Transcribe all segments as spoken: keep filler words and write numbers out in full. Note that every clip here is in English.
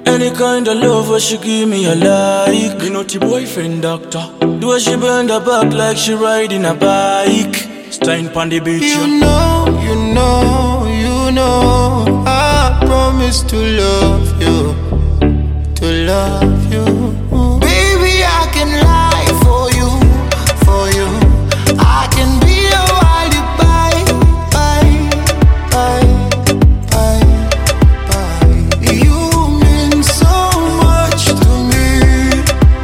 Any kind of love where she give me a like. Me not your boyfriend doctor. Do what she bend her back like she riding a bike. Stein pon the beach. You know, you know, you know, I promise to love you, to love you. Baby, I can lie for you, for you. I can be a wildie bye, bye, bye, bye, bye. You mean so much to me.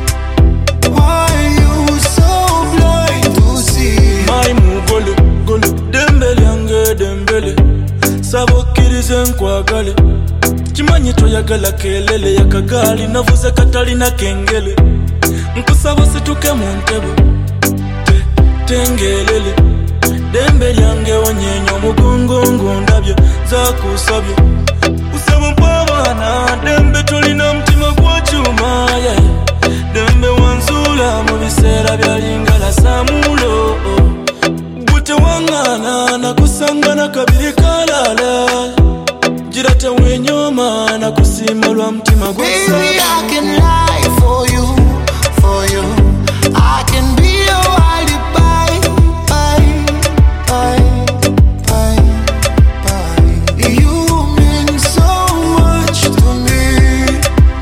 Why you so blind to see? My mugole, gole, dembele yange dembele. Sabokirize nkwagale. Chimanyi toyagala kelele yakagali navuze katali na kengele. Nkusaba situke mu ntebe te, tengelele. Dembe lyange onyenyo mugongo ngondabye zakusabye. Usaba mpabana dembe tolina mtima gwa chuma yeah. Dembe wanzula mu biseera byalingala samulo. Gute wangana nakusangana kabiri kalala. Jirate wenyoma na kusima lwa mtima gwa Baby, I can lie for you, for you. I can be a wildie bye, bye, bye, bye, bye. You mean so much to me.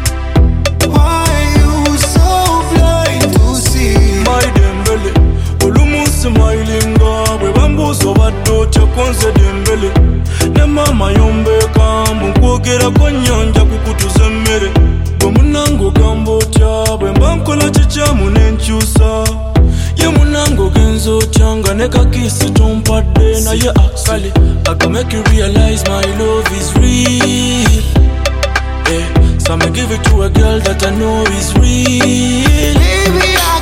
Why you so blind to see? My dembele, olumu smilinga. Bwe bambuzo baddo chakonze dembele. Ne mama yombeka mkwogera ko nyanja kukutuza emmere. Bwe munango gamba otya bwe mba nkola kikyamu n'enkyusa. Ye munango genza otya nga ne kakisi tompadde naye akale. I can make you realize my love is real. Eh, so I'ma give it to a girl that I know is real. Baby, I